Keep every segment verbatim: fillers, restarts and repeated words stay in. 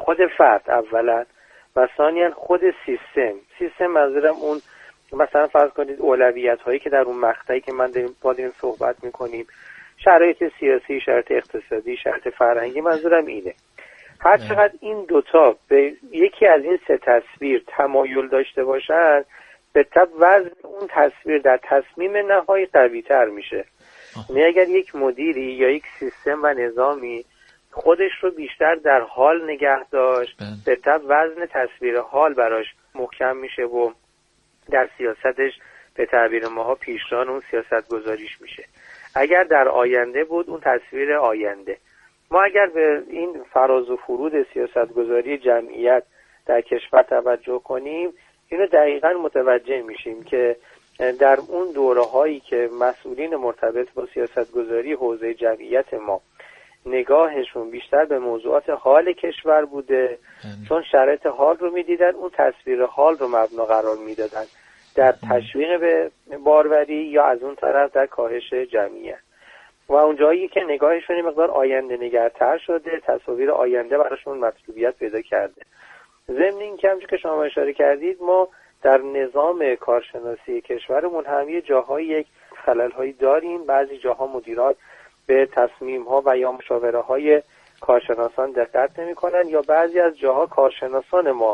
خود فرد اولا و ثانیاً خود سیستم. سیستم منظورم اون مثلا فرض کنید اولویت هایی که در اون مقطعی که من داریم با داریم صحبت میکنیم، شرایط سیاسی، شرایط اقتصادی، شرایط فرهنگی، منظورم اینه. هر چقدر این دوتا به یکی از این سه تصویر تمایل داشته باشن، به طب وزن اون تصویر در تصمیم نهایی قوی تر میشه. یعنی اگر یک مدیری یا یک سیستم و نظامی خودش رو بیشتر در حال نگه داشت، به طب وزن تصویر حال براش محکم میشه و در سیاستش به تعبیر ماها پیشران اون سیاست گذاریش میشه. اگر در آینده بود اون تصویر آینده. ما اگر به این فراز و فرود سیاست گذاری جمعیت در کشور توجه کنیم، اینو دقیقاً متوجه میشیم که در اون دوره هایی که مسئولین مرتبط با سیاست گذاری حوزه جمعیت ما نگاهشون بیشتر به موضوعات حال کشور بوده، چون شرایط حال رو میدیدن، اون تصویر حال رو مبنا قرار میدادن در تشویق به باروری یا از اون طرف در کاهش جمعیت. و اون جایی که نگاهشون یه مقدار آینده نگرتر شده، تصاویر آینده براشون مطلوبیت پیدا کرده. ضمن این که همچون که شما اشاره کردید، ما در نظام کارشناسی کشورمون هم یه جاهای یک خلل‌هایی داریم. بعضی جاها مدیران به تصمیم‌ها و یا مشاوره‌های کارشناسان دقت نمی‌کنن، یا بعضی از جاها کارشناسان ما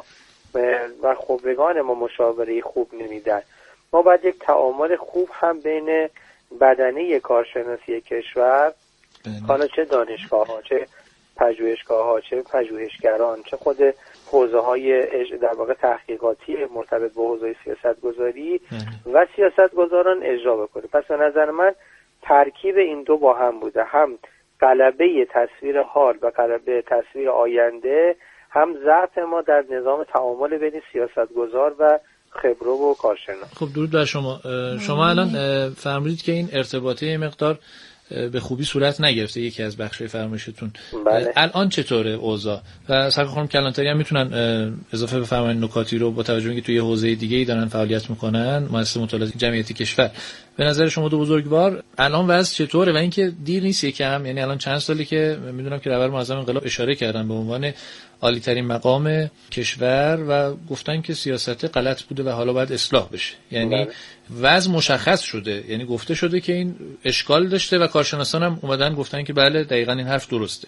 و خبرگان ما مشاوره خوب نمیدن. ما باید یک تعامل خوب هم بین بدنه کارشناسی کشور، حالا چه دانشگاه‌ها، چه پژوهشگاه‌ها، چه پژوهشگران، چه خود حوزه‌های در واقع تحقیقاتی مرتبط با حوزه سیاست‌گذاری و سیاست‌گذاران اجرا بکنه. پس به نظر من ترکیب این دو با هم بوده، هم غلبه تصویر حال و غلبه تصویر آینده، هم ضعف ما در نظام تعامل بین سیاست‌گذار و خبره و کارشناس. خب درود بر شما. شما الان فرمودید که این ارتباطه یه مقدار به خوبی صورت نگرفته، یکی از بخش‌های فرمایشتون. بله. الان چطوره اوضاع؟ و سرکار خانم کلانتری هم میتونن اضافه بفرمایید نکاتی رو با توجه به اینکه توی حوزه دیگه‌ای دارن فعالیت میکنن، مؤسسه مطالعات جمعیتی کشور. به نظر شما دو بزرگوار الان وضع چطوره و اینکه دیر نیست یکم؟ یعنی الان چند سالی که میدونم که رهبر معظم انقلاب اشاره کردن به عنوان عالی ترین مقام کشور و گفتن که سیاست غلط بوده و حالا باید اصلاح بشه. یعنی وضع مشخص شده، یعنی گفته شده که این اشکال داشته و کارشناسان هم اومدن گفتن که بله دقیقاً این حرف درسته.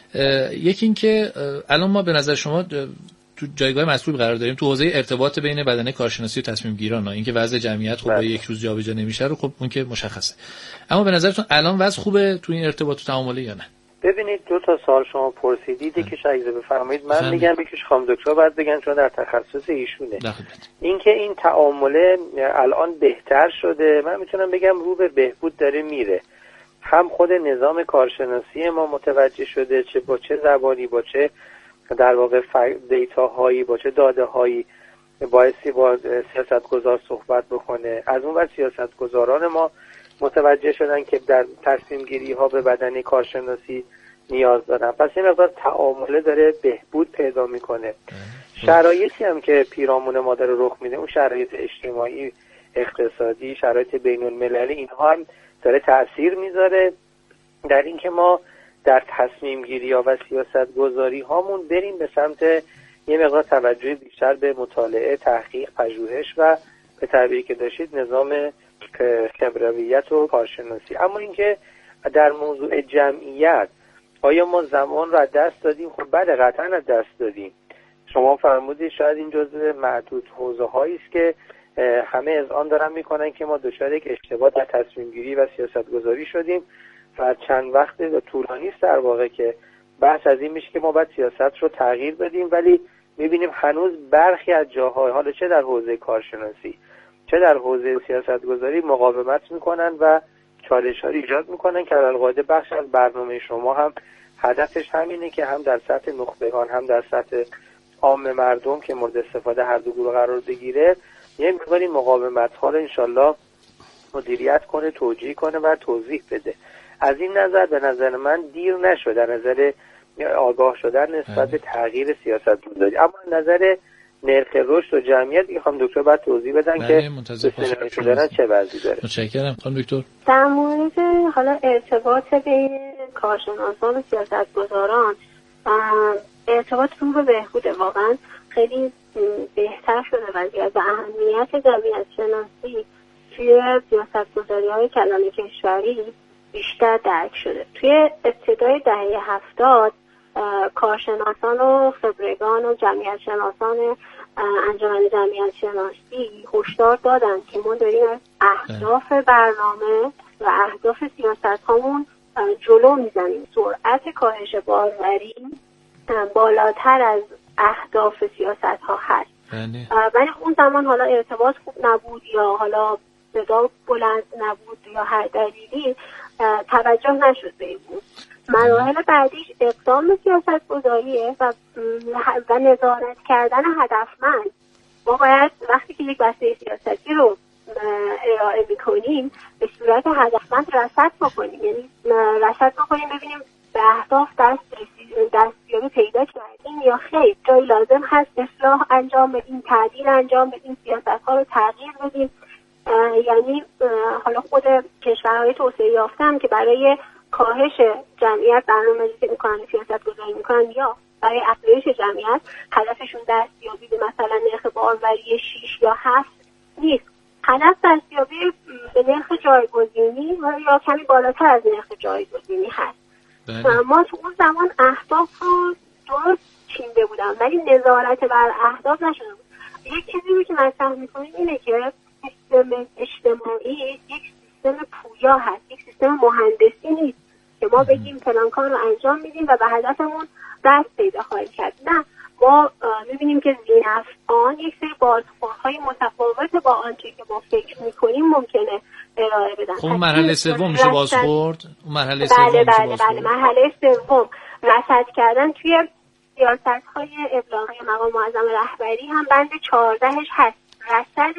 یکی این که الان ما به نظر شما تو جایگاه مسئول قرار داریم تو حوزه ارتباط بین بدنه کارشناسی و تصمیم گیران. این که وضع جمعیت خب با یک روز جابجا نمیشه رو خب اون که مشخصه، اما به نظرتون الان وضع خوبه تو این ارتباط و تعامله یا نه؟ ببینید دو تا سوال شما پرسیدید، یکیش اگه بفرمایید من میگم، یکیش خانم دکتر بعد بگن چون در تخصص ایشونه. اینکه این تعامله الان بهتر شده، من میتونم بگم رو به بهبود داره میره. هم خود نظام کارشناسی ما متوجه شده، چه با چه زبانی، با چه در واقع دیتاهایی، با چه داده‌هایی بایستی با سیاستگزار صحبت بکنه. از اون ور سیاستگزاران ما متوجه شدن که در تصمیم گیری ها به بدنه کارشناسی نیاز دارن. پس این مقدار تعامله داره بهبود پیدا میکنه. شرایطی هم که پیرامون ما داره رخ میده، اون شرایط اجتماعی، اقتصادی، شرایط بین المللی، اینها هم داره تأثیر میذاره در اینکه ما در تصمیم گیری ها و سیاست گذاری هامون بریم به سمت یه مقدار توجه بیشتر به مطالعه، تحقیق، پژوهش و به تعبیری که داشتید نظام خبرویت و کارشناسی. اما اینکه در موضوع جمعیت آیا ما زمان رو از دست دادیم؟ خب بله قطعا از دست دادیم. شما فرمودید شاید این جزء معدود حوزه هایی است که همه از آن دارن میکنن که ما دچار یک اشتباه در تصمیم گیری و سیاست گذاری شدیم و چند وقت طولانی است در واقع که بحث از این میشه که ما باید سیاست رو تغییر بدیم، ولی میبینیم هنوز برخی از جاهای، حالا چه در حوزه کارشناسی چه در حوزه سیاست گذاری، مقاومت میکنن و چالش ها ایجاد میکنن که القاعده بخش از برنامه شما هم هدفش همینه که هم در سطح نخبگان هم در سطح عام مردم که مورد استفاده هر دو گروه قرار بگیره یه مقدار این مقاومت ها رو انشالله مدیریت کنه، توجیه کنه و توضیح بده. از این نظر به نظر من دیر نشد در نظر آگاه شدن نسبت به تغییر سیاست گذاری. اما نظر نرخ رشد و جمعیت این خانم دکتر بعد توضیح بدن که سناریو شدن چه وضعی داره. متشکرم خانم دکتر. در مورد حالا ارتباط بین کارشناسان و سیاستگزاران ارتباط رو به بهبوده، واقعا خیلی بهتر شده وضعیت و اهمیت جمعیت شناسی توی سیاست‌گذاری‌های کلان کشوری بیشتر درک شده. توی ابتدای دهه هفتاد کارشناسان و خبرگان و جمعیت شناسان انجمن جمعیت شناسی هشدار دادن که ما داریم از اهداف برنامه و اهداف سیاست هامون جلو میزنیم. سرعت کاهش باروری بالاتر از اهداف سیاست ها هست. ولی اون زمان حالا ارتباط خوب نبود یا حالا صدا بلند نبود یا هر دلیلی توجه نشد به این بود. مراحل بعدیش اقدام سیاست گذاریه و, و نظارت کردن هدفمند. ما باید وقتی که یک بسته سیاستی رو ارائه میکنیم به صورت هدفمند رصد بکنیم، یعنی رصد بکنیم ببینیم به اهداف دست دستیابی پیدا کردیم یا خیر، جایی لازم هست اصلاح انجام بدیم، تعدیل انجام بدیم، سیاست ها رو تغییر بدیم. یعنی حالا خود کشورهای توسعه یافته هم که برای کاهش جمعیت برنامه‌ریزی میکنن، سیاست گذاری میکنن یا برای افزایش جمعیت هدفشون دستیابی به مثلا نرخ باروری شش یا هفت نیست، هدف دستیابی به نرخ جایگزینی یا کمی بالاتر از نرخ جایگزینی هست. ما تو اون زمان اهداف رو درست چینده بودم ولی نظارت بر اهداف نشده بود. یک چیزی رو که مطرح میکنیم اینه که سیستم اجتماعی یک سیستم پویا هست، یک سیستم مهندسی نیست که ما بگیم فلان کار رو انجام میدیم و به هدفمون دست پیدا خواهیم کرد. نه، ما میبینیم که ذی‌نفعان یک سری بازخوردهای متفاوت با آنچه که ما فکر میکنیم ممکنه ارائه بدن. خب مرحله سوم میشه بازخورد؟ مرحله سوم بله میشه بله بازخورد. بله مرحله سوم رصد کردن توی سیاست‌های ابلاغی مقام معظم رهبری هم بند چهاردهش هست، رصد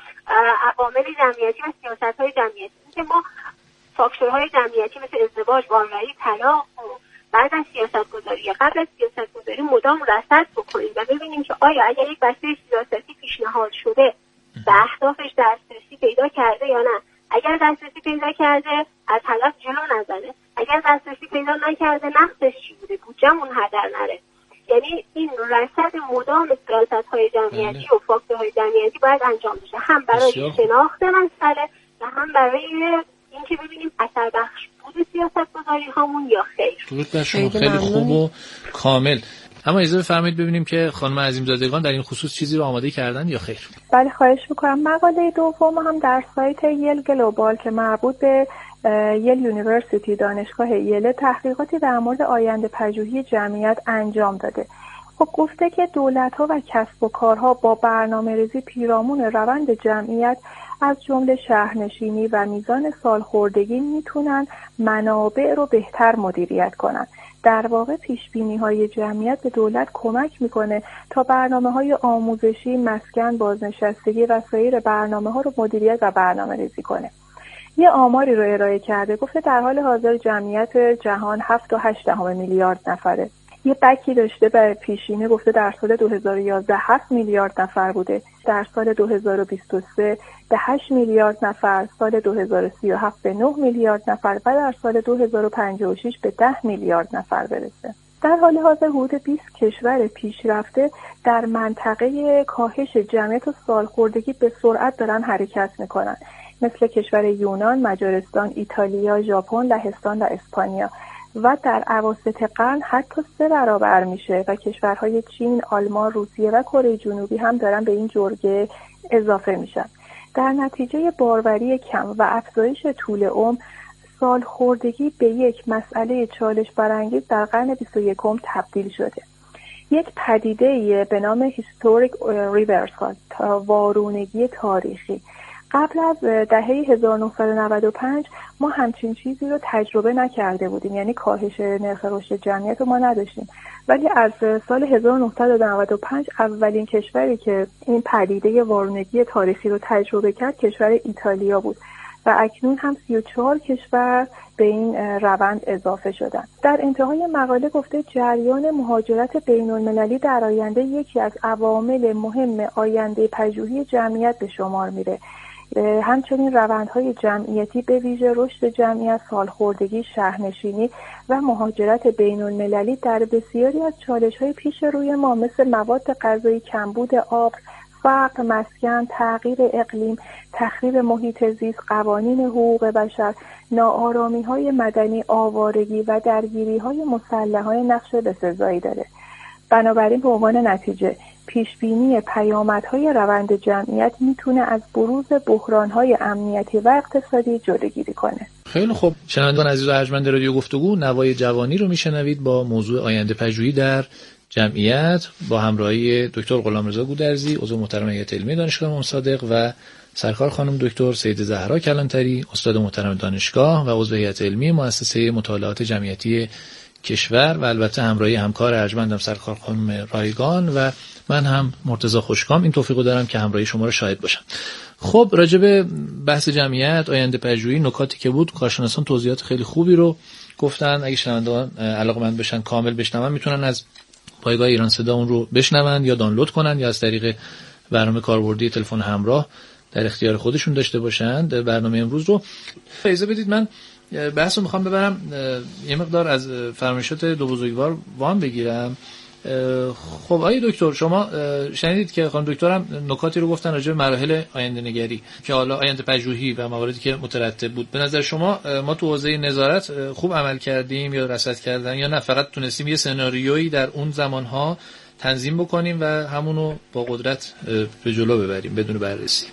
عوامل جمعیتی و سیاست‌های جمعیتی که ما فاکتورهای جمعیتی مثل ازدواج، باروری، طلاق و بعد از سیاست گذاری قبل از سیاست گذاری مدام رصد بکنیم و ببینیم که آیا اگر یک بسته سیاستی پیشنهاد شده به اهدافش دسترسی پیدا کرده یا نه. اگر دسترسی پیدا کرده از هدف جلو نزنه، اگر دسترسی پیدا نکرده نقصش چی بوده، بودجه‌مون هدر نره. یعنی این رصد مدام سیاست‌های جمعیتی و فاکتورهای جمعیتی باید انجام بشه، هم برای شناخت مسئله و هم برای اینکه ببینیم اثر بخش بود سیاست گذاری هامون یا خیر. درود بر شما، خیلی خوب و کامل. اما اجازه بفرمایید ببینیم که خانم عظیمزادگان در این خصوص چیزی رو آماده کردن یا خیر. بله خواهش میکنم. مقاله دوم هم در سایت یل گلوبال که مربوط به یل یونیورسیتی دانشگاه یل تحقیقاتی در مورد آینده پژوهی جمعیت انجام داده. خب گفته که دولت‌ها و کسب و کارها با برنامه‌ریزی پیرامون روند جمعیت از جمله شهرنشینی و میزان سالخوردگی میتونن منابع رو بهتر مدیریت کنن. در واقع پیشبینی‌های جمعیت به دولت کمک میکنه تا برنامه‌های آموزشی، مسکن، بازنشستگی و سایر برنامه‌ها رو مدیریت و برنامه‌ریزی کنه. یه آماری رو ارائه کرده، گفته در حال حاضر جمعیت جهان هفت و هشت دهم میلیارد نفره. یه بکی داشته به پیشینه، گفته در سال دو هزار و یازده هفت میلیارد نفر بوده، در سال دو هزار و بیست و سه به هشت میلیارد نفر، سال دو هزار و سی و هفت به نه میلیارد نفر و در سال دو هزار و پنجاه و شش به ده میلیارد نفر برسه. در حال حاضر حدود بیست کشور پیشرفته در منطقه کاهش جمعیت و سالخوردگی به سرعت دارن حرکت میکنن، مثل کشور یونان، مجارستان، ایتالیا، ژاپن، لهستان و اسپانیا و در اواسط قرن حتی سه برابر میشه و کشورهای چین، آلمان، روسیه و کره جنوبی هم دارن به این جرگه اضافه میشن. در نتیجه باروری کم و افزایش طول عمر، سالخوردگی به یک مسئله چالش برانگیز در قرن بیست و یکم تبدیل شده. یک پدیده به نام هیستوریک ریورسال، وارونگی تاریخی. قبل از دهه هزار و نهصد و نود و پنج ما همچین چیزی رو تجربه نکرده بودیم، یعنی کاهش نرخ رشد جمعیت رو ما نداشتیم. ولی از سال هزار و نهصد و نود و پنج اولین کشوری که این پدیده وارونگی تاریخی رو تجربه کرد کشور ایتالیا بود و اکنون هم سی و چهار کشور به این روند اضافه شدن. در انتهای مقاله گفته جریان مهاجرت بین المللی در آینده یکی از عوامل مهم آینده پژوهی جمعیت به شمار میره. همچنین روندهای جمعیتی به ویژه رشد جمعیت، سالخوردگی، شهرنشینی و مهاجرت بین المللی در بسیاری از چالش‌های پیش روی ما مثل مواد غذایی، کمبود آب، فقر، مسکن، تغییر اقلیم، تخریب محیط زیست، قوانین حقوق بشر، ناآرامی‌های مدنی، آوارگی و درگیری‌های مسلحانه نقش بسزایی داره. بنابراین به عنوان نتیجه پیشبینی پیامدهای روند جمعیت میتونه از بروز بحرانهای امنیتی و اقتصادی جلوگیری کنه. خیلی خوب، شنوندگان عزیز و ارجمند رادیو گفتگو، نوای جوانی رو میشنوید با موضوع آینده پژوهی در جمعیت با همراهی دکتر غلامرضا گودرزی، عضو محترم هیئت علمی دانشگاه امام صادق و سرکار خانم دکتر سیده زهرا کلانتری، استاد محترم دانشگاه و عضو هیئت علمی مؤسسه مطالعات جمعیتی کشور و البته همراهی همکار ارجمندم سرکار خانم رایگان و من هم مرتضی خوشکام این توفیقو دارم که همراهی شما رو شاهد باشم. خب راجع به بحث جمعیت، آینده پژوهی، نکاتی که بود کارشناسان توضیحات خیلی خوبی رو گفتن. اگه شنوندگان علاقه‌مند بشن کامل بشنون میتونن از پایگاه ایران صدا اون رو بشنون یا دانلود کنن یا از طریق برنامه کاربردی تلفن همراه در اختیار خودشون داشته باشن. برنامه امروز رو اجازه بدید من بحث رو میخوام ببرم یه مقدار از فرمایشات دو بزرگوار وام بگیرم. خب آقای دکتر، شما شنیدید که خانم دکترم نکاتی رو گفتن راجع به مراحل آینده نگری که حالا آینده پژوهی و مواردی که مترتب بود. به نظر شما ما تو حوزه نظارت خوب عمل کردیم یا رصد کردن یا نه فقط تونستیم یه سناریویی در اون زمانها تنظیم بکنیم و همونو با قدرت به جلو ببریم بدون بررسی؟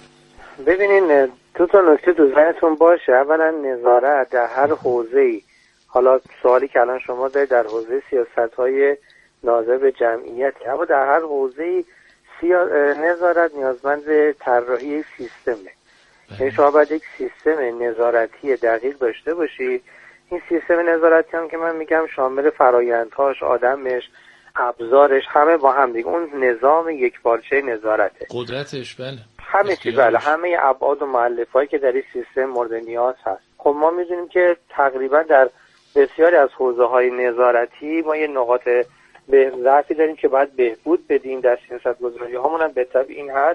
ببینین دو تا نکته تو ذهنتون باشه. اولا نظارت در هر حوزه‌ای، حالا سوالی که الان شما دارید در حوزه سیاست‌های ناظر به جمعیت، اما در هر حوزه‌ای سیا... نظارت نیازمند طراحی سیستمه. یعنی شما باید یک سیستم نظارتی دقیق داشته باشید. این سیستم نظارتی هم که من میگم شامل فرآیندهاش، آدمش، ابزارش، همه با هم دیگه اون نظام یک پارچه نظارته. قدرتش بله. همه چی بله، همه ابعاد و مؤلفه‌ای که در این سیستم مورد نیاز هست. خب ما می‌دونیم که تقریبا در بسیاری از حوزه‌های نظارتی ما یه نقاط به ضعفی داریم که باید بهبود بدیم. در سیاست‌گذاری هامون هم به طبع این هست،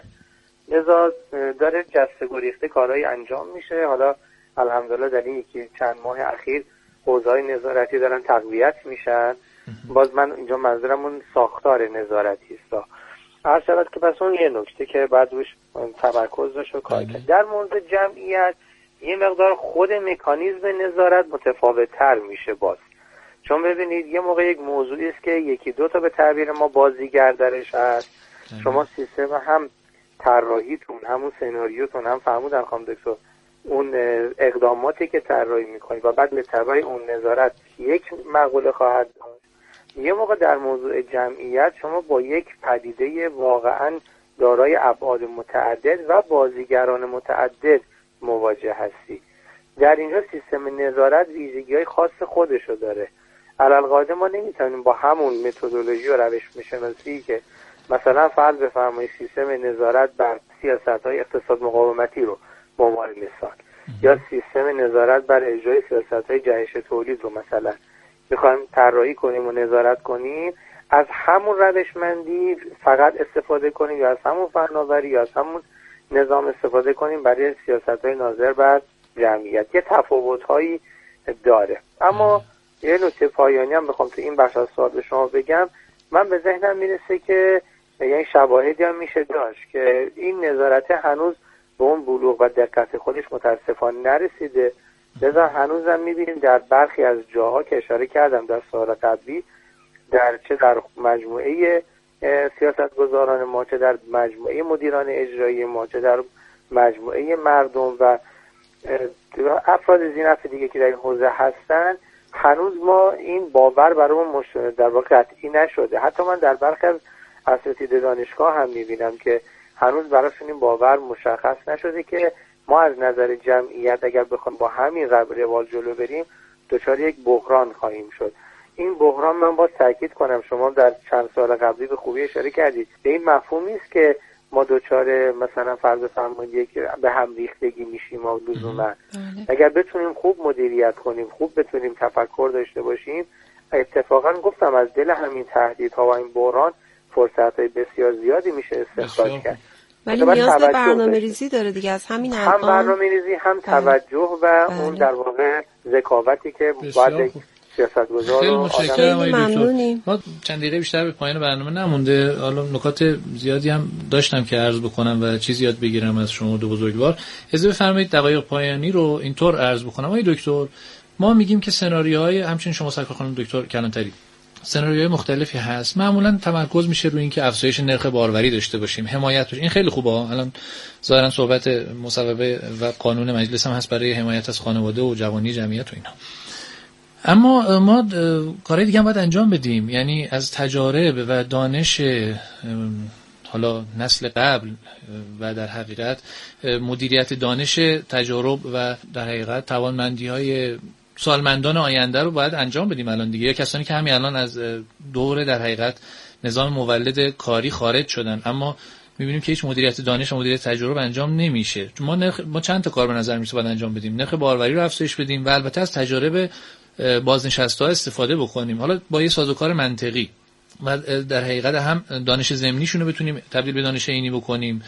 لذا داره جسته گریخته کارهای انجام میشه. حالا الحمدلله در این یکی چند ماه اخیر حوزه‌های نظارتی دارن تقویت میشن. باز من اینجا منظورم اون ساختار نظارتی است. هر شود که پس اون یه نکته که بعد روش تمرکز داشت و کار کرد. در مورد جمعیت یه مقدار خود مکانیزم نظارت متفاوت تر میشه باز، چون ببینید یه موقع یک موضوعی است که یکی دو تا به تعبیر ما بازیگر درش هست. شما سیستم هم طراحیتون، همون سناریوتون، هم فرمودن خانم دکتر اون اقداماتی که طراحی میکنید و بعد به تبع اون نظارت یک مقوله خواهد داشت. یه موقع در موضوع جمعیت شما با یک پدیده واقعا دارای ابعاد متعدد و بازیگران متعدد مواجه هستی. در اینجا سیستم نظارت ویژگی‌های خاص خودشو داره. علالقاعده ما نمیتونیم با همون متدولوژی و روش شناسی که مثلا فرض بفرمایید سیستم نظارت بر سیاست‌های اقتصاد مقاومتی رو به عنوان مثال یا سیستم نظارت بر اجرای سیاست‌های جهش تولید رو مثلا میخوایم طراحی کنیم و نظارت کنیم، از همون روشمندی فقط استفاده کنیم یا از همون فناوری یا از همون نظام استفاده کنیم برای سیاست‌های ناظر بر جمعیت. یه تفاوت‌هایی داره. اما یه نکته پایانی هم بخوام تو این بخش از سوال به شما بگم، من به ذهنم میرسه که یعنی شواهدی هم میشه داشت که این نظارت هنوز به اون بلوغ و دقت خودش متاسفانه نرسیده. لذا هنوزم میبینیم در برخی از جاها که اشاره کردم در سال قبلی، در چه در مجموعه سیاستگزاران ما، چه در مجموعه مدیران اجرایی ما، چه در مجموعه مردم و افراد ذی‌نفع دیگه که در این حوزه هستن، هنوز ما این باور برامون در واقع قطعی نشده. حتی من در برخی از اساتید دانشگاه هم میبینم که هنوز براشون این باور مشخص نشده که ما از نظر جمعیت اگر بخوایم با همین روال جلو بریم دچار یک بحران خواهیم شد. این بحران من باز تاکید کنم، شما در چند سال قبلی به خوبی اشاره کردید، به این مفهوم نیست که ما دچار مثلا فرض فرمایید به هم ریختگی میشیم و لزوما اگر بتونیم خوب مدیریت کنیم، خوب بتونیم تفکر داشته باشیم، اتفاقا گفتم از دل همین تهدیدها و این بحران فرصت‌های بسیار زیادی میشه استخراج کرد. ولی نیاز به برنامه‌ریزی داره دیگه از همین الان. هم برنامه‌ریزی هم توجه و بله. اون در واقع ذکاوتی که باید سیاستگزار خیلی متشکرم آقای دکتر. ما چند دقیقه بیشتر به پایان برنامه نمونده. حالا نکات زیادی هم داشتم که عرض بکنم و چیزی یاد بگیرم از شما دو بزرگوار. اجازه بفرمایید دقایق پایانی رو اینطور عرض بکنم. آقای دکتر، ما میگیم که سناریوهای، همچنین شما سرکار خانم دکتر کلانتری، سناریوهای مختلفی هست. معمولا تمرکز میشه روی اینکه افزایش نرخ باروری داشته باشیم، حمایت باشیم. این خیلی خوبه. الان ظاهرا صحبت مصوبه و قانون مجلس هم هست برای حمایت از خانواده و جوانی جمعیت و اینا. اما ما کارهای دیگه هم باید انجام بدیم، یعنی از تجارب و دانش حالا نسل قبل و در حقیقت مدیریت دانش تجارب و در حقیقت توانمندی‌های سالمندان آینده رو باید انجام بدیم الان دیگه. یا کسانی که همین الان از دوره در حقیقت نظام مولد کاری خارج شدن، اما می‌بینیم که هیچ مدیریت دانش و مدیریت تجربه انجام نمیشه. ما نرخ ما چند تا کار به نظر میاد باید انجام بدیم. نرخ باروری رو افزایش بدیم و البته از تجارب بازنشسته‌ها استفاده بکنیم، حالا با یه سازوکار منطقی و در حقیقت هم دانش ضمنیشون رو بتونیم تبدیل به دانش عینی بکنیم،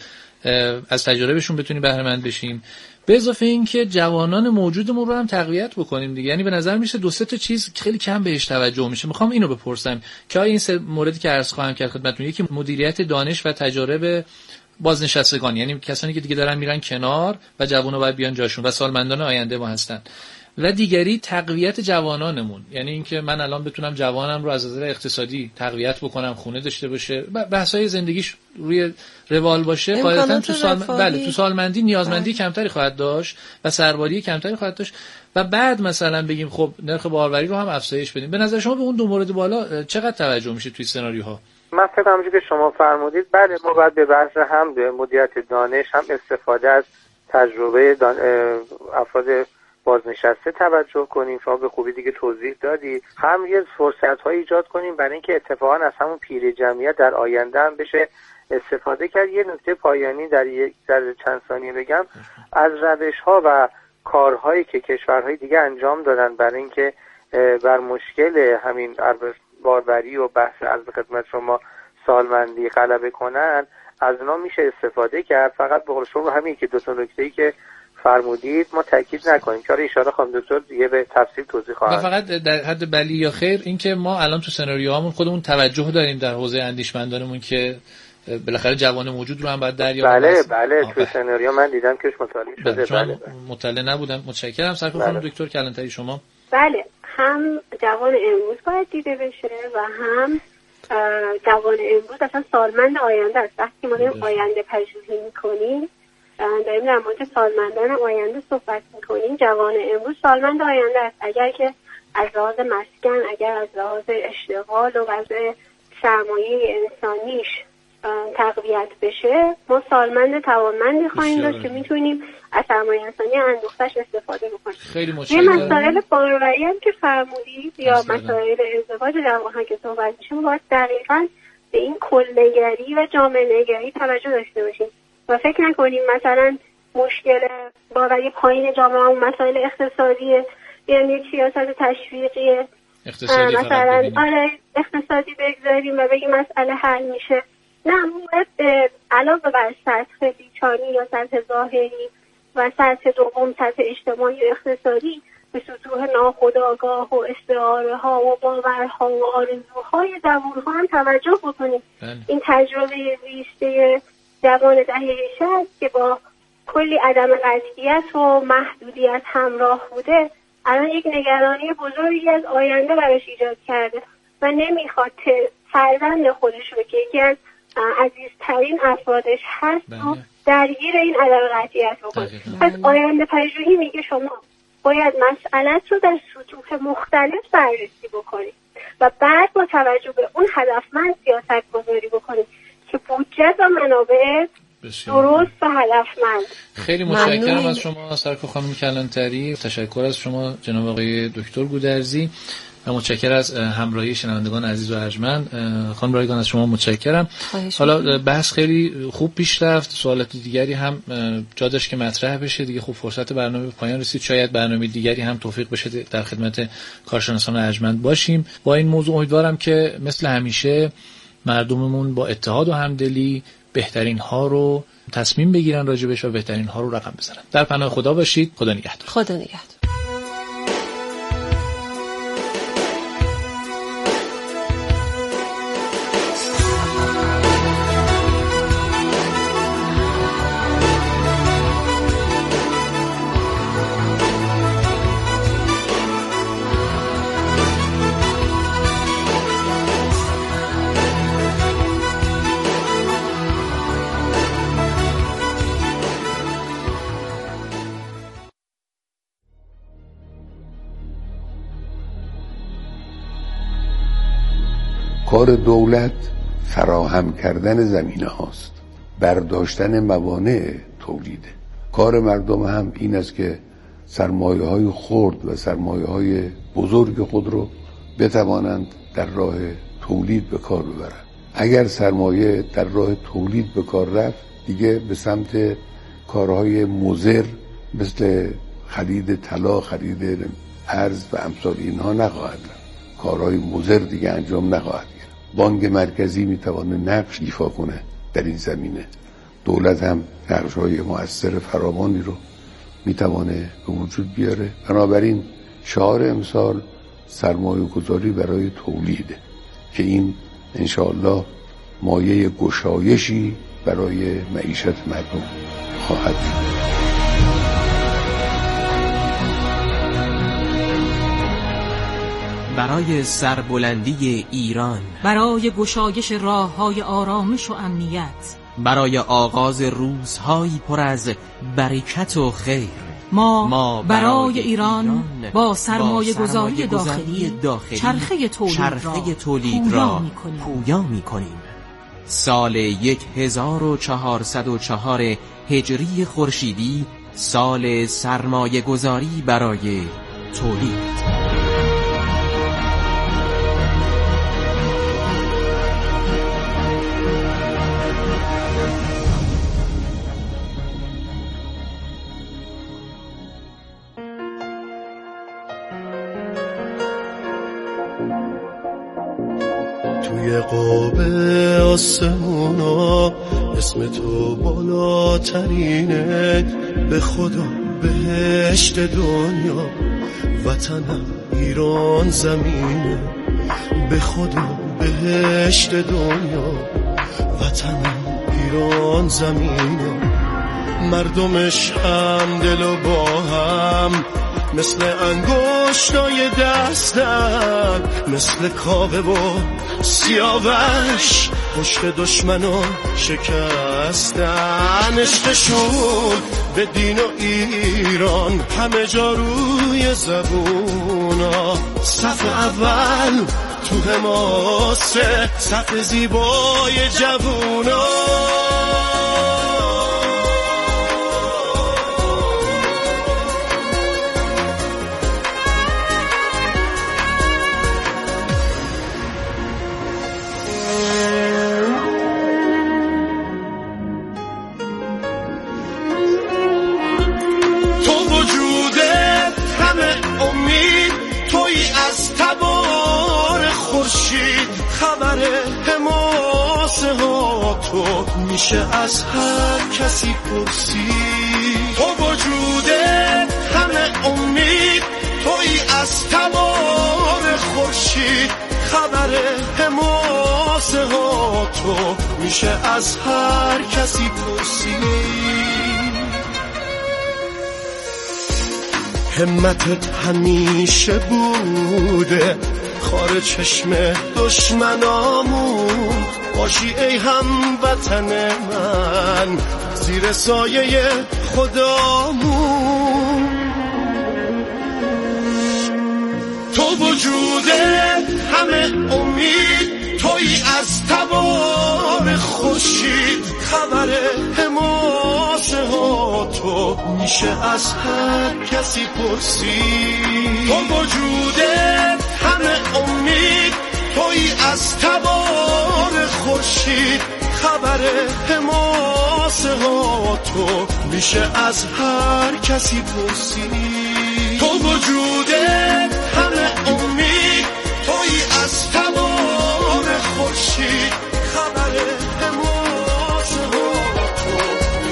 از تجاربشون بتونیم بهره مند بشیم، به اضافه این که جوانان موجودمون رو هم تقویت بکنیم دیگه. یعنی به نظر میشه دو سه تا چیز خیلی کم بهش توجه میشه. میخوام اینو بپرسم که آیا این سه موردی که عرض خواهم کرد خدمتتون، یکی مدیریت دانش و تجارب بازنشستگان، یعنی کسانی که دیگه دارن میرن کنار و جوونا باید بیان جاشون و سالمندان آینده ما هستن، و دیگری تقویت جوانانمون، یعنی اینکه من الان بتونم جوانم رو از نظر اقتصادی تقویت بکنم، خونه داشته باشه، بحث‌های زندگیش روی روال باشه، قاعدتاً تو سال بله تو سالمندی نیازمندی بله. کمتری خواهد داشت و سرباری کمتری خواهد داشت و بعد مثلا بگیم خب نرخ باروری رو هم افزایش بدیم. به نظر شما به اون دو مورد بالا چقدر توجه میشه توی سناریوها؟ مثلا همونجوری که شما فرمودید، بله ما باید به بحث هم به مدیریت دانش، هم استفاده از تجربه دان... افراد بازنشسته توجه کنیم. شما به خوبی دیگه توضیح دادید. هم یه فرصت‌های ایجاد کنیم برای اینکه اتفاقا از همون پیر جمعیت در آینده هم بشه استفاده کرد. یه نکته پایانی در یک در چند ثانیه بگم، از روش‌ها و کارهایی که کشورهای دیگه انجام دادن برای اینکه بر مشکل همین باروری و بحث از خدمت شما سالمندی غلبه کنن، از اونا میشه استفاده کرد. فقط به قول شما همین که دو تا نکته‌ای که فرمودید ما تاکید نکنیم که ان شاءالله خانم دکتر دیگه به تفصیل توضیح خواهند. و فقط در حد بلی یا خیر این که ما الان تو سناریوهامون خودمون توجه داریم در حوزه اندیشمندانمون که بالاخره جوان موجود رو هم باید دریافت کنیم. بله بله تو سناریو من دیدم که مطالعه شده. بله, بله. مطلع نبودم. متشکرم. سرکار خانم دکتر کلانتری شما. بله، هم جوان امروز باید دیده بشه و هم جوان امروز اصلا سالمند آینده است. وقتی ما داریم آینده پژوهی می‌کنیم، داریم در مورد سالمندان آینده صحبت میکنیم، جوان امروز سالمند آینده است. اگر که از لحاظ مسکن، اگر از لحاظ اشتغال و وضع سرمایه انسانیش تقویت بشه، ما سالمند توانمندی خواهیم داشت که میتونیم از سرمایه انسانی اندوختش استفاده بکنیم. خیلی متشکرم. یه مسائل باروری هم که فرمودید یا مسائل ازدواج جوانان که صحبت میشه، ما باید دقیقاً به این کل‌نگری و جامعه نگری توجه داشته باشیم و فکر نکنیم مثلا مشکل باروری پایین جامعه هم مسائل اقتصادیه، یعنی سیاست تشویقیه اقتصادی مثلا آره اقتصادی بگذاریم و بگیم مسئله حل میشه. نه، باید علاوه بر سطح بیچانی یا سطح ظاهری و سطح دوم سطح اجتماعی و اقتصادی به سطوح ناخودآگاه و استعاره ها و باورها و آرزوهای جوان‌ها هم توجه بکنیم. این تجربه زیسته جوان دهه شصت که با کلی عدم قطعیت و محدودیت همراه بوده، الان یک نگرانی بزرگی از آینده براش ایجاد کرده و نمیخواد فرزند خودش رو که یکی از عزیزترین افرادش هست و درگیر این عدم قطعیت بکنه. پس آینده پژوهی میگه شما باید مسئلت رو در سطوح مختلف بررسی بکنید و بعد با توجه به اون هدفمند سیاست گذاری بکنید که بودجه و منابع درست و هدفمند. خیلی متشکرم از شما سرکار خانم کلانتری، تشکر از شما جناب آقای دکتر گودرزی و متشکرم از همراهی شنوندگان عزیز و ارجمند. خانم رایگان از شما متشکرم. حالا بحث خیلی خوب پیش رفت، سوالات دیگری هم جا داشت که مطرح بشه دیگه. خوب فرصت برنامه به پایان رسید، شاید برنامه دیگری هم توفیق بشه در خدمت کارشناسان ارجمند باشیم. با این موضوع امیدوارم که مثل همیشه مردممون با اتحاد و همدلی بهترین ها رو تصمیم بگیرن راجبش و بهترین ها رو رقم بزنن. در پناه خدا باشید. خدا نگهدار. خدا نگهدار. کار دولت فراهم کردن زمینه هاست، برداشتن موانع تولیده. کار مردم هم این است که سرمایه های خرد و سرمایه های بزرگ خود رو بتوانند در راه تولید به کار ببرند. اگر سرمایه در راه تولید به کار رفت، دیگه به سمت کارهای مضر مثل خرید طلا، خرید ارز و امثال اینها نخواهد رفت. کارهای مضر دیگه انجام نخواهد گرفت. بانک مرکزی میتونه نقش ایفا کنه در این زمینه. دولت هم نقش‌های مؤثر فراوانی رو میتونه به وجود بیاره. بنابراین شعار امسال سرمایه گذاری برای تولیده که این انشاءالله مایه گشایشی برای معیشت مردم خواهد شد. برای سربلندی ایران، برای گشایش راه‌های آرامش و امنیت، برای آغاز روزهایی پر از برکت و خیر، ما, ما برای, برای ایران, ایران با سرمایه گذاری داخلی, داخلی چرخه تولید, چرخه تولید را پویا می کنیم. سال هزار و چهارصد و چهار هجری خورشیدی سال سرمایه گذاری برای تولید. توی قاب آسمونا اسم تو بالاترینه، به خدا بهشت دنیا وطنم ایران زمینه، به خدا بهشت دنیا وطنم ایران زمینه. مردمش هم دل و با هم مثل انگشتای دستن، مثل کاوه و سیاوش پشت دشمنو شکستن. عشقشون به دین و ایران همه جا روی زبونا، صف اول تو حماسه، صف زیبای جوونا. خبر حماسه ها تو میشه از هر کسی پرسید. تو وجوده همه امید، توی از تبار خورشید. خبر حماسه ها تو میشه از هر کسی پرسید. همتت همیشه بوده خار چشم دشمنامون، باشی ای هموطن من زیر سایه خدامون. تو وجوده همه امید، توی از تبار خورشید. خبر حماسه ها تو میشه از هر کسی پرسید. تو وجوده همه امید، توی از تبار خورشید. خبر حماسه ها تو میشه از هر کسی پرسید. تو وجوده همه امید، توی از تبار خورشید. خبر حماسه ها تو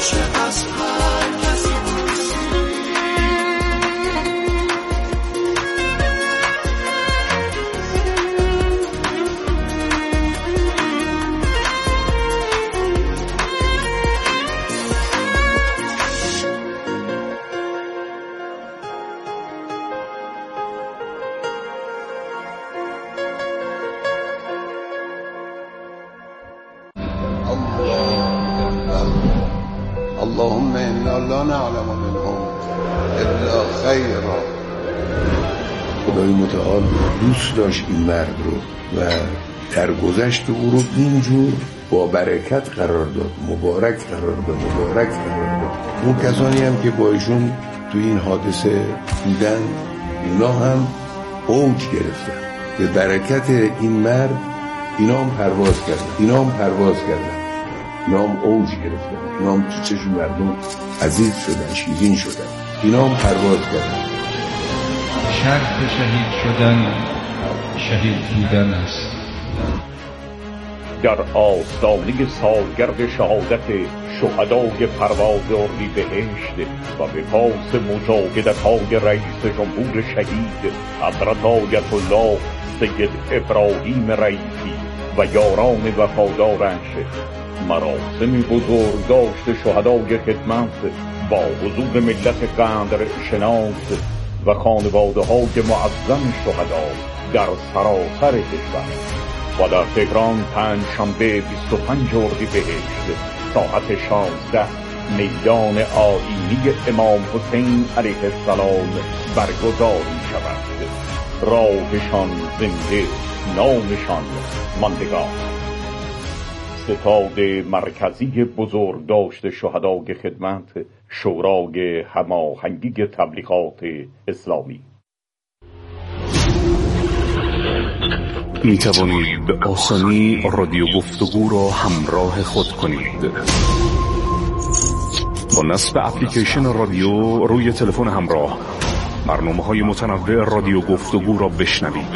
اللهم انا لا نعلم منهم الا خیرا. خدای متعال دوست داشت این مرد رو و در گذشت او رو اینجور با برکت قرار داد، مبارک قرار داد، مبارک قرار داد. اون کسانی هم که با ایشون تو این حادثه بودن اینا هم اوج گرفتن به برکت این مرد. اینا هم پرواز کردن اینا هم پرواز کردن اینا هم اوج گرفتن، اینا هم تو چشم مردم عزیز شدن، شیرین شدن، اینا هم پرواز کردن. شرط شهید شدن شهید بودن است. در آستانه سالگرد شهادت شهدای پرواز اردیبهشت و به پاس مجاهدت‌های رئیس جمهور شهید حضرت آیت الله سید ابراهیم رئیسی و یاران وفادارش، مراسم بزرگداشت شهدای خدمت با حضور ملت قدر شناس و خانواده‌های معظم شهدا در سراسر کشور و در تهران پنجشنبه بیست و پنجم اردیبهشت ساعت شانزده میدان آیینی امام حسین علیه السلام برگزار می شود. راهشان زنده، نامشان ماندگار. ستاد مرکزی بزرگداشت شهدای خدمت، شورای هماهنگی تبلیغات اسلامی. می توانید به آسانی رادیو گفتگو را همراه خود کنید. با نصب اپلیکیشن رادیو روی تلفن همراه برنامه‌های متنوع رادیو گفتگو را بشنوید.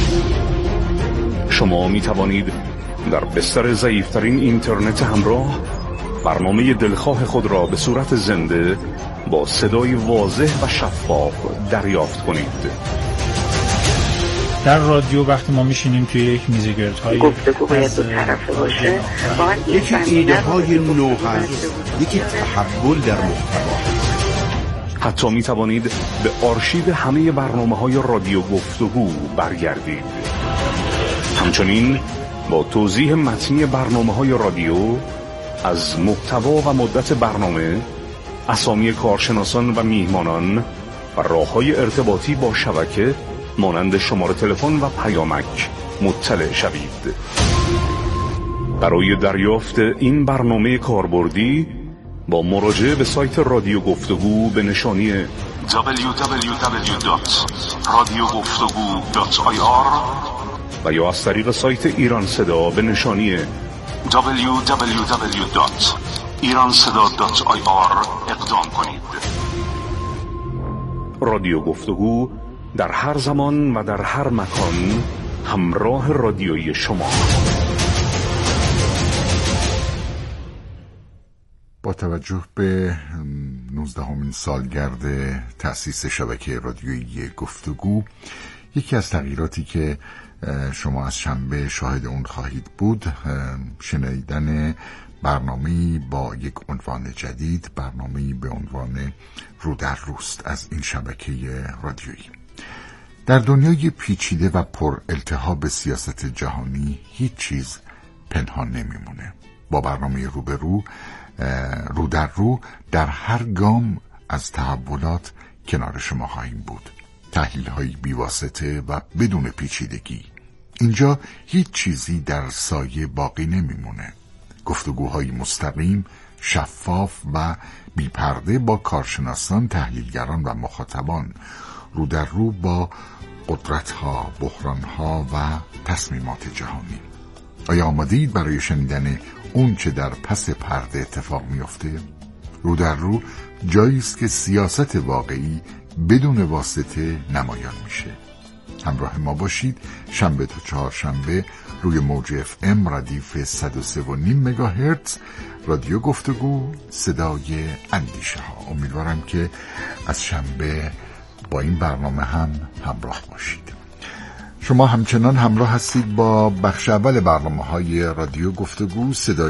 شما می توانید در بستر ضعیف‌ترین اینترنت همراه برنامه دلخواه خود را به صورت زنده با صدای واضح و شفاف دریافت کنید. در رادیو وقتی ما میشینیم توی یک میزگردهای گفتگو باید دو طرفه باشه، یکی ایده های نو هست، یکی تحول در محتوا. حتی می توانید به آرشیو همه برنامه های رادیو گفتگو برگردید. همچنین با توضیح متنی برنامه های رادیو از محتوا و مدت برنامه، اسامی کارشناسان و میهمانان و راه‌های ارتباطی با شبکه مانند شماره تلفن و پیامک مطلع شوید. برای دریافت این برنامه کاربردی با مراجعه به سایت رادیو گفتگو به نشانی دبلیو دبلیو دبلیو دات رادیو گفتگو دات آی آر و یا از طریق سایت ایران صدا به نشانی دبلیو دبلیو دبلیو دات ایران صدا دات آی آر اقدام کنید. رادیو گفتگو در هر زمان و در هر مکان همراه رادیویی شما. با توجه به نوزدهمین سالگرد تأسیس شبکه رادیویی گفتگو، یکی از تغییراتی که شما از شنبه شاهد اون خواهید بود شنیدن برنامه‌ای با یک عنوان جدید، برنامه‌ای به عنوان رو در روست از این شبکه رادیویی. در دنیای پیچیده و پر التهاب سیاست جهانی هیچ چیز پنهان نمیمونه. با برنامه رو به رو، رو در رو، در هر گام از تحولات کنار شما خواهیم بود. تحلیل های بیواسطه و بدون پیچیدگی. اینجا هیچ چیزی در سایه باقی نمیمونه. گفتگوهای مستقیم، شفاف و بیپرده با کارشناسان، تحلیلگران و مخاطبان، رو در رو با قدرت‌ها، بحران‌ها و تصمیمات جهانی. آیا آماده‌اید برای شنیدن اون چه در پس پرده اتفاق میفته؟ رو در رو جایی است که سیاست واقعی بدون واسطه نمایان میشه. همراه ما باشید شنبه تا چهارشنبه روی موج اف ام ردیف صد و سه و نیم مگاهرتز رادیو گفتگو، صدای اندیشه ها. امیدوارم که از شنبه با این برنامه هم همراه باشید. شما همچنان همراه هستید با بخش اول برنامه های رادیو گفتگو، صدای